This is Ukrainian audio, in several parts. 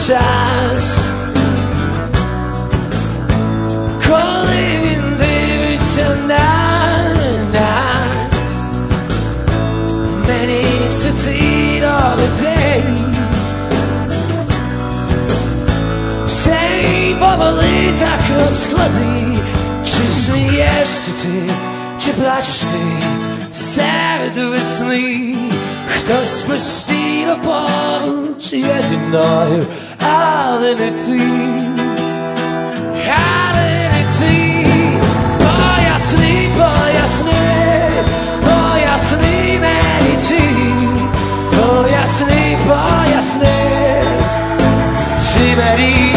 час, коли він дивиться на нас. Мені це цей день, все повали так розклади. Чи смієшся ти, чи плачеш ти серед весни? Хтось постійно поруч є зі мною, але не ти, але не ти. Поясни, поясни, поясни мені ти, поясни, поясни ти мені.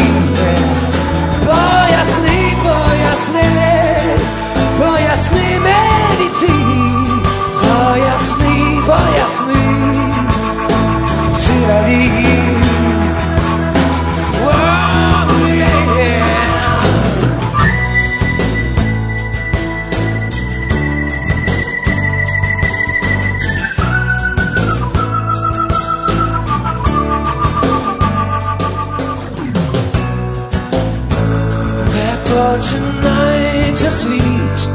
Поясни, поясни, поясни мені ти, поясни, поясни ти мені. Починається світ,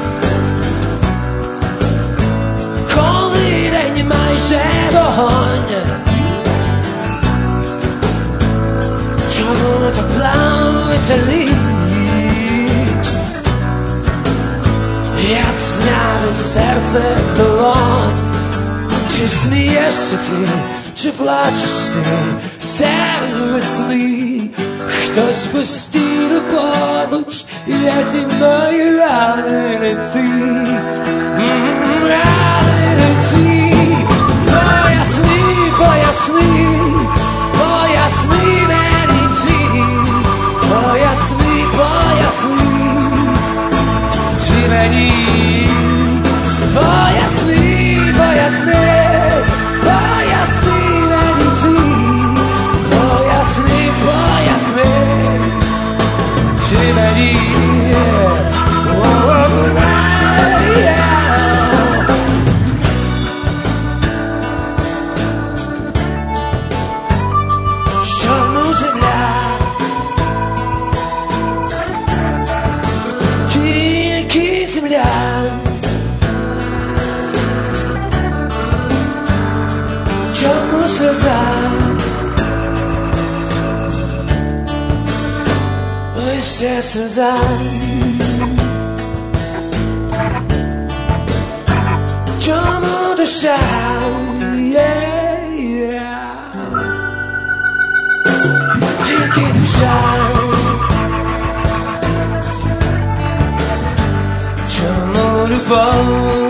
коли день майже вогонь. Чому так плавиться лід, як зняти серце з долонь? Чи смієшся ти, чи плачеш ти серед весни? Хтось постійно поруч є зі мною, але не ти, але не ти. Поясни, поясни, поясни мені ти, поясни, поясни ти мені. Поясни, поясни, поясни мені ти, поясни, поясни ти мені. Чому земля тільки земля? Чому сльоза лише сльоза? Чому душа, тільки душа? Чому любов